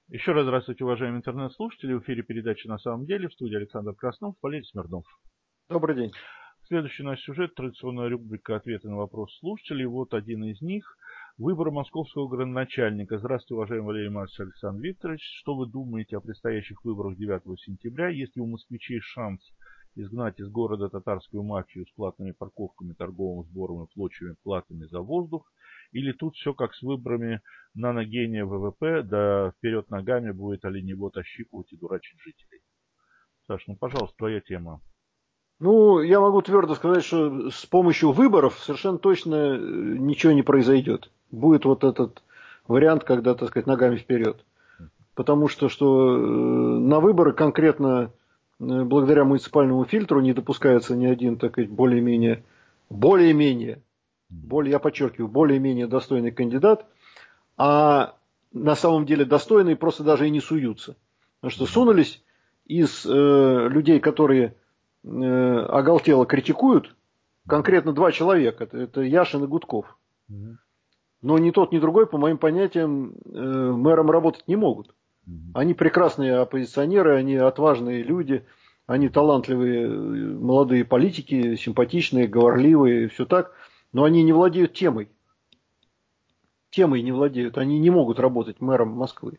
Еще раз здравствуйте, уважаемые интернет-слушатели. В эфире передача «На самом деле». В студии Александр Краснов, Валерий Смирнов. Добрый день. Следующий наш сюжет – традиционная рубрика «Ответы на вопросы слушателей». Вот один из них. Выбор московского градоначальника. Здравствуйте, уважаемый Валерий Маркович, Александр Викторович. Что вы думаете о предстоящих выборах 9 сентября? Есть ли у москвичей шанс изгнать из города татарскую мафию с платными парковками, торговым сбором и прочими платами за воздух? Или тут все как с выборами наногения ВВП, да вперед ногами будет оленевод ощипывать и дурачить жителей? Саш, ну, пожалуйста, твоя тема. Ну, я могу твердо сказать, что с помощью выборов совершенно точно ничего не произойдет. Будет вот этот вариант, когда, так сказать, ногами вперед. Потому что на выборы конкретно благодаря муниципальному фильтру не допускается ни один, так сказать, более-менее, я подчеркиваю, более-менее достойный кандидат, а на самом деле достойные просто даже и не суются. Потому что сунулись из людей, которые оголтело критикуют, конкретно два человека. Это Яшин и Гудков. Но ни тот, ни другой, по моим понятиям, мэром работать не могут. Они прекрасные оппозиционеры, они отважные люди, они талантливые молодые политики, симпатичные, говорливые, все так. Но они не владеют темой. Темой не владеют. Они не могут работать мэром Москвы.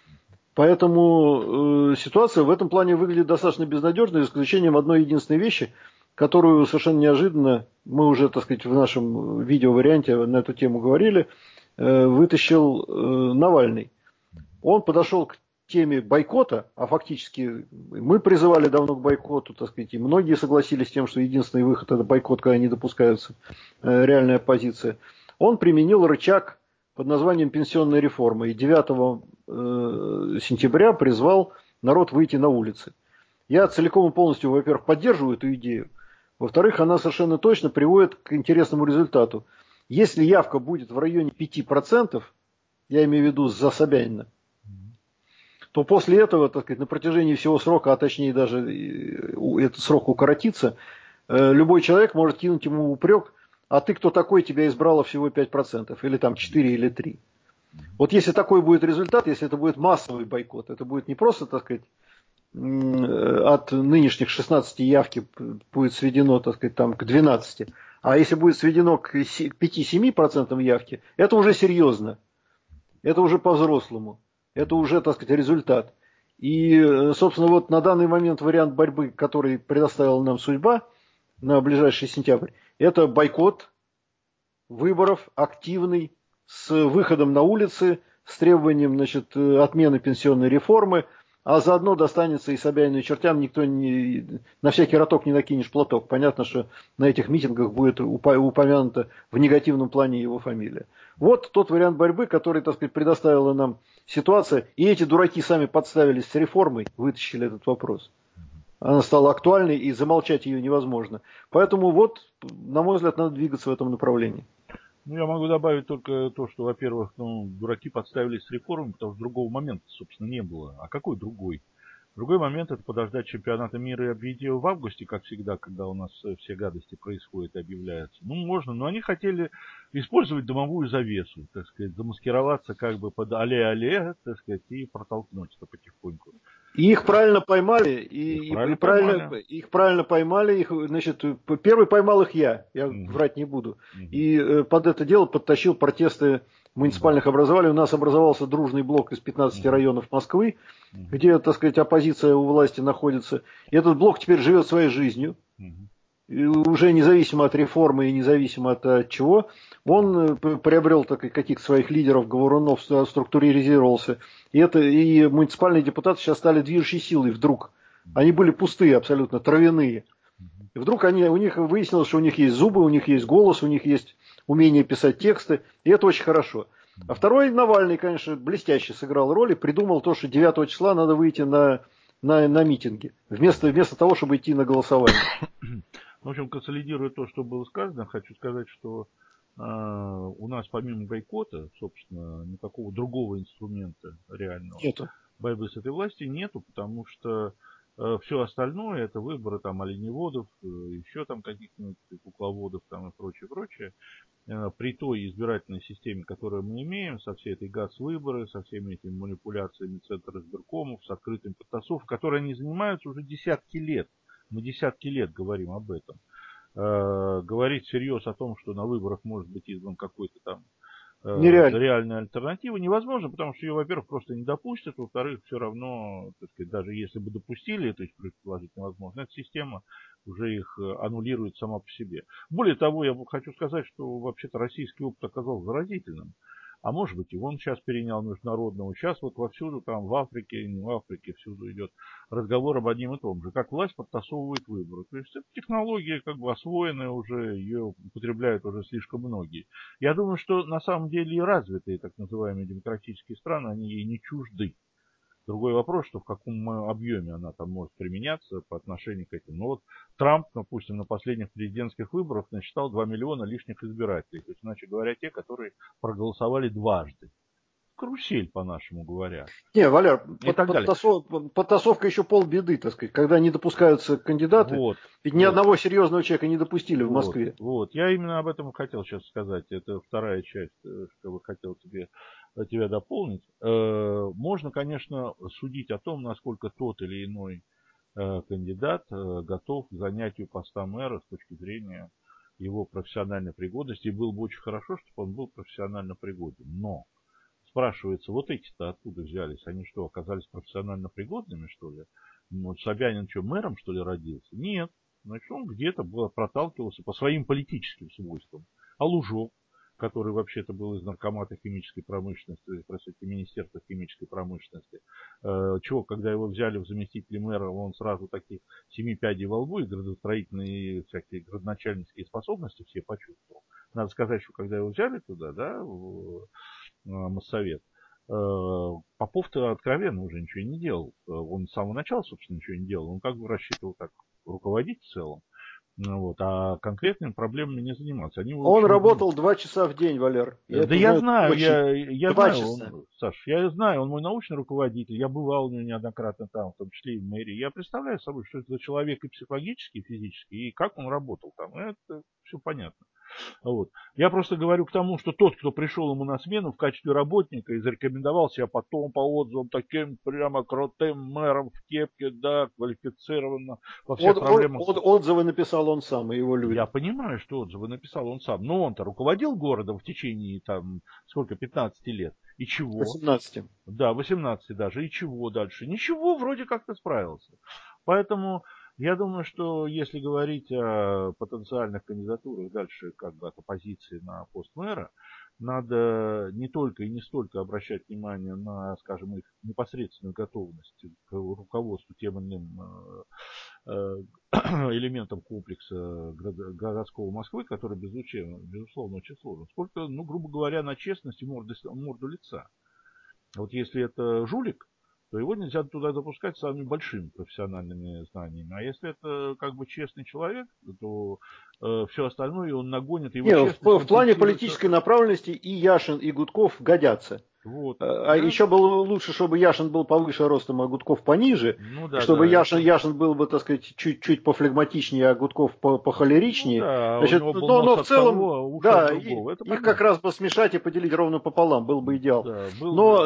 Поэтому ситуация в этом плане выглядит достаточно безнадежной, за исключением одной единственной вещи, которую совершенно неожиданно, мы уже, так сказать, в нашем видеоварианте на эту тему говорили, вытащил Навальный. Он подошел к теме бойкота, а фактически мы призывали давно к бойкоту, так сказать, и многие согласились с тем, что единственный выход – это бойкот, когда не допускается реальная оппозиция. Он применил рычаг под названием пенсионная реформа и 9 сентября призвал народ выйти на улицы. Я целиком и полностью, во-первых, поддерживаю эту идею. Во-вторых, она совершенно точно приводит к интересному результату. Если явка будет в районе 5%, я имею в виду за Собянина, то после этого, так сказать, на протяжении всего срока, а точнее даже этот срок укоротится, любой человек может кинуть ему упрек: а ты кто такой, тебя избрало всего 5%, или там 4 или 3. Вот если такой будет результат, если это будет массовый бойкот, это будет не просто, так сказать, от нынешних 16 явки будет сведено, так сказать, там, к 12, а если будет сведено к 5-7% явки, это уже серьезно, это уже по-взрослому, это уже, так сказать, результат. И, собственно, вот на данный момент вариант борьбы, который предоставила нам судьба на ближайший сентябрь, это бойкот выборов активный, с выходом на улицы, с требованием, значит, отмены пенсионной реформы, а заодно достанется и Собянину, и чертям, никто не, на всякий роток не накинешь платок. Понятно, что на этих митингах будет упомянута в негативном плане его фамилия. Вот тот вариант борьбы, который, так сказать, предоставила нам ситуация, и эти дураки сами подставились с реформой, вытащили этот вопрос. Она стала актуальной, и замолчать ее невозможно. Поэтому вот, на мой взгляд, надо двигаться в этом направлении. Ну, я могу добавить только то, что, во-первых, дураки подставились с реформой, потому что другого момента, собственно, не было. А какой другой? Другой момент – это подождать чемпионата мира и объявить его в августе, как всегда, когда у нас все гадости происходят и объявляются. Ну, можно, но они хотели использовать дымовую завесу, так сказать, замаскироваться как бы под але-але, так сказать, и протолкнуть это потихоньку. И их правильно поймали, их правильно поймали, их, значит, первый поймал их я врать не буду. И под это дело подтащил протесты муниципальных образований. У нас образовался дружный блок из 15 районов Москвы, где, так сказать, оппозиция у власти находится. И этот блок теперь живет своей жизнью. И уже независимо от реформы и независимо от чего, он приобрел каких-то своих лидеров, говорунов, структуризировался. И муниципальные депутаты сейчас стали движущей силой вдруг. Они были пустые абсолютно, травяные. И вдруг у них выяснилось, что у них есть зубы, у них есть голос, у них есть умение писать тексты. И это очень хорошо. А второй, Навальный, конечно, блестяще сыграл роль и придумал то, что 9 числа надо выйти на митинги, вместо того, чтобы идти на голосование. В общем, консолидируя то, что было сказано, хочу сказать, что у нас помимо бойкота, собственно, никакого другого инструмента реального Нету. борьбы с этой властью нету, потому что Все остальное это выборы там оленеводов, еще там каких-нибудь кукловодов там и прочее, прочее. При той избирательной системе, которую мы имеем, со всей этой ГАЦ-выборы, со всеми этими манипуляциями Центра избиркомов, с открытым подтасовкой, которые они занимаются уже десятки лет. Мы десятки лет говорим об этом. Говорить всерьез о том, что на выборах может быть избран какой-то там Нереально. реальная альтернатива невозможно, потому что ее, во-первых, просто не допустят, во-вторых, все равно, так сказать, даже если бы допустили, то есть предположить невозможно, эта система уже их аннулирует сама по себе. Более того, я хочу сказать, что вообще-то российский опыт оказался заразительным. А может быть, и он сейчас перенял международного. Сейчас вот вовсюду, там в Африке, не в Африке, всюду идет разговор об одном и том же. Как власть подтасовывает выборы. То есть, эта технология как бы освоенная уже, ее употребляют уже слишком многие. Я думаю, что на самом деле и развитые так называемые демократические страны, они ей не чужды. Другой вопрос, что в каком объеме она там может применяться по отношению к этим. Ну вот Трамп, допустим, на последних президентских выборах насчитал 2 миллиона лишних избирателей. То есть, иначе говоря, те, которые проголосовали дважды. Карусель, по-нашему говоря. Не, Валяр, И так далее. подтасовка еще полбеды, так сказать, когда не допускаются кандидаты. Вот, Ведь ни одного серьезного человека не допустили в вот, Москве. вот. Я именно об этом хотел сейчас сказать. Это вторая часть, что бы хотел тебя дополнить. Можно, конечно, судить о том, насколько тот или иной кандидат готов к занятию поста мэра с точки зрения его профессиональной пригодности. И было бы очень хорошо, чтобы он был профессионально пригоден. Но спрашивается, вот эти-то откуда взялись? Они что, оказались профессионально пригодными, что ли? Ну, Собянин что, мэром, что ли, родился? Нет. Значит, он где-то проталкивался по своим политическим свойствам. А Лужок, который вообще-то был из наркомата химической промышленности, простите, Министерства химической промышленности, чего, когда его взяли в заместителя мэра, он сразу таких 7 пядей во лбу и градостроительные всякие градоначальнические способности все почувствовал. Надо сказать, что когда его взяли туда, да, в Моссовет, Попов-то откровенно уже ничего не делал. Он с самого начала, собственно, ничего не делал. Он как бы рассчитывал так руководить в целом. Ну, вот, а конкретными проблемами не заниматься. Они его Он очень работал удивили. 2 часа в день, Валер. Я Да это я знаю знаю, точно. я 2 знаю, часа. Саш, я знаю, он мой научный руководитель, я бывал у него неоднократно там, в том числе и в мэрии. Я представляю собой, что это за человек и психологически, и физически, и как он работал там. Это все понятно. Вот. Я просто говорю к тому, что тот, кто пришел ему на смену в качестве работника и зарекомендовал себя потом по отзывам таким прямо крутым мэром в кепке, да, квалифицированно во всех проблемах. Отзывы написал он сам и его Я люди. понимаю, что отзывы написал он сам, но он-то руководил городом в течение, там, сколько, 15 лет. И чего? 18. Да, 18 даже. И чего дальше? Ничего, вроде как-то справился. Поэтому я думаю, что если говорить о потенциальных кандидатурах дальше как бы от оппозиции на пост мэра, надо не только и не столько обращать внимание на, скажем, их непосредственную готовность к руководству тем или иным э, элементом комплекса городского Москвы, который, безусловно, очень сложен, сколько, ну, грубо говоря, на честность и морду лица. Вот если это жулик, то его нельзя туда допускать с самыми большими профессиональными знаниями. А если это как бы честный человек, то все остальное он нагонит, его Не, честность в плане компенсируется. политической направленности и Яшин, и Гудков годятся. Вот. А еще было лучше, чтобы Яшин был повыше ростом, а Гудков пониже. Ну И да, чтобы да, Яшин был бы, так сказать, чуть-чуть пофлегматичнее, а Гудков ну похолеричнее. да, у Значит, него был нос но в от целом, того, уши от да, другого. Это их как понятно. раз бы смешать и поделить ровно пополам, был бы идеал. Да, был бы.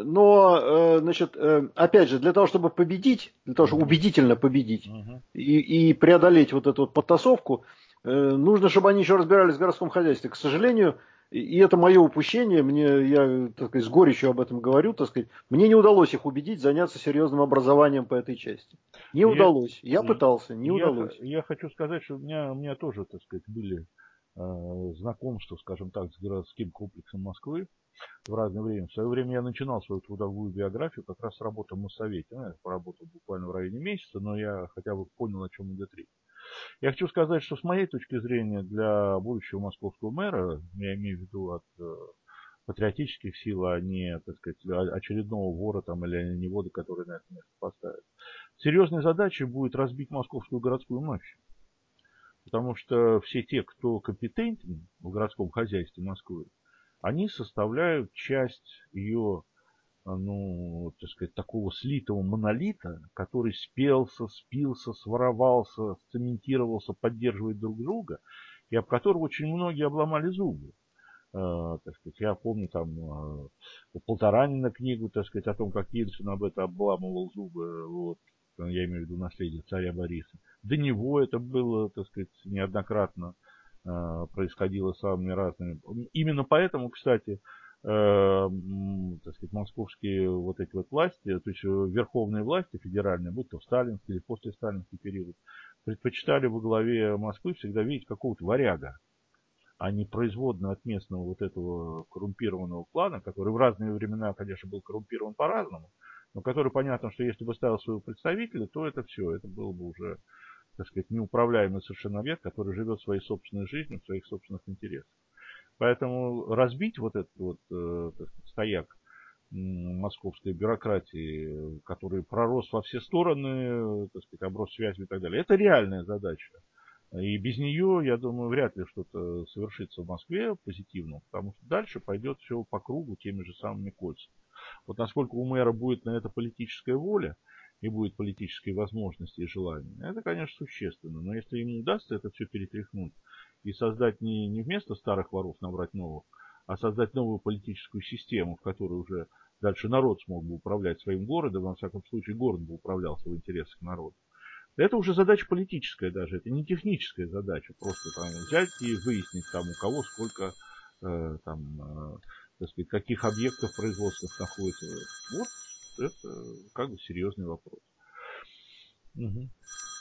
Но значит, опять же, для того, чтобы победить, для того, чтобы Угу, убедительно победить угу. и преодолеть вот эту вот подтасовку, нужно, чтобы они еще разбирались в городском хозяйстве. К сожалению, и это мое упущение, я, так сказать, с горечью об этом говорю, так сказать, мне не удалось их убедить заняться серьезным образованием по этой части. Не Я, удалось. Я пытался, не удалось. я хочу сказать, что у меня тоже, так сказать, были знакомства, скажем так, с городским комплексом Москвы в разное время. В свое время я начинал свою трудовую биографию как раз с работы в Моссовете. Ну, я поработал буквально в районе месяца, но я хотя бы понял, о чем идет речь. Я хочу сказать, что с моей точки зрения для будущего московского мэра, я имею в виду от патриотических сил, а не, так сказать, очередного вора там, или оленевода, который на это место поставит. Серьезной задачей будет разбить московскую городскую мафию. Потому что все те, кто компетентен в городском хозяйстве Москвы, они составляют часть ее ну, так сказать, такого слитого монолита, который спился, своровался, цементировался, поддерживает друг друга, и об которого очень многие обломали зубы. Так сказать, я помню там у Полторанина книгу, так сказать, о том, как Ельцин об этом обламывал зубы, вот, я имею в виду наследие царя Бориса. До него это было, так сказать, неоднократно происходило самыми разными. Именно поэтому, кстати, так сказать, московские вот эти вот власти, то есть верховные власти федеральные, будь то в сталинский или после сталинский период, предпочитали во главе Москвы всегда видеть какого-то варяга, а не производную от местного вот этого коррумпированного клана, который в разные времена, конечно, был коррумпирован по-разному, но который, понятно, что если бы ставил своего представителя, то это все, это было бы уже, так сказать, неуправляемый совершенно объект, который живет своей собственной жизнью, в своих собственных интересах. Поэтому разбить вот этот вот, так сказать, стояк московской бюрократии, который пророс во все стороны, так сказать, оброс связью и так далее, это реальная задача. И без нее, я думаю, вряд ли что-то совершится в Москве позитивно, потому что дальше пойдет все по кругу теми же самыми кольцами. Вот насколько у мэра будет на это политическая воля и будет политические возможности и желания, это, конечно, существенно. Но если ему удастся это все перетряхнуть и создать не вместо старых воров набрать новых, а создать новую политическую систему, в которой уже дальше народ смог бы управлять своим городом, во всяком случае город бы управлялся в интересах народа. Это уже задача политическая даже, это не техническая задача, просто там взять и выяснить там у кого сколько так сказать, каких объектов производственных находится. Вот это как бы серьезный вопрос. Угу.